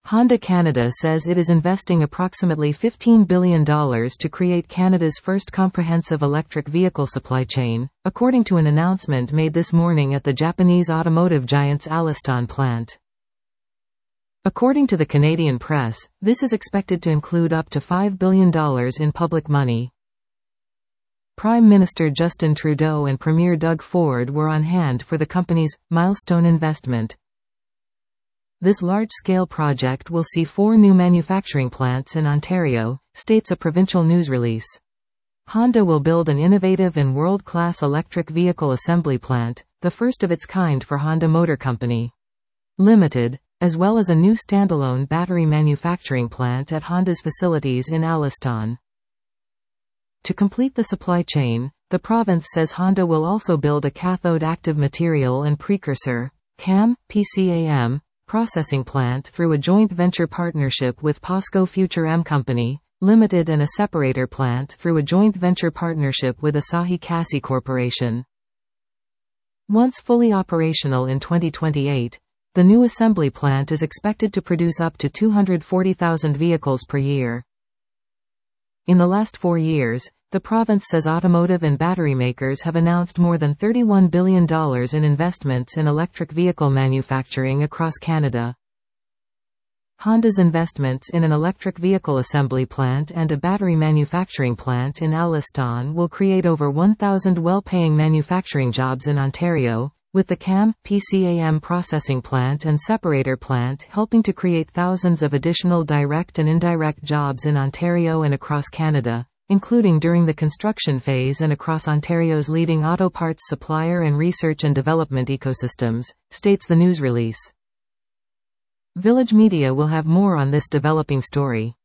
Honda Canada says it is investing approximately $15 billion to create Canada's first comprehensive electric vehicle supply chain, according to an announcement made this morning at the Japanese automotive giant's Alliston plant. According to the Canadian press, this is expected to include up to $5 billion in public money. Prime Minister Justin Trudeau and Premier Doug Ford were on hand for the company's milestone investment. This large-scale project will see 4 new manufacturing plants in Ontario, states a provincial news release. Honda will build an innovative and world-class electric vehicle assembly plant, the first of its kind for Honda Motor Company Limited, as well as a new standalone battery manufacturing plant at Honda's facilities in Alliston. To complete the supply chain, the province says Honda will also build a cathode active material and precursor (CAM, PCAM) processing plant through a joint venture partnership with POSCO Future M Company Limited and a separator plant through a joint venture partnership with Asahi Kasei Corporation. Once fully operational in 2028, the new assembly plant is expected to produce up to 240,000 vehicles per year. In the last 4 years, the province says automotive and battery makers have announced more than $31 billion in investments in electric vehicle manufacturing across Canada. Honda's investments in an electric vehicle assembly plant and a battery manufacturing plant in Alliston will create over 1,000 well-paying manufacturing jobs in Ontario, with the CAM, PCAM processing plant and separator plant helping to create thousands of additional direct and indirect jobs in Ontario and across Canada, including during the construction phase and across Ontario's leading auto parts supplier and research and development ecosystems, states the news release. Village Media will have more on this developing story.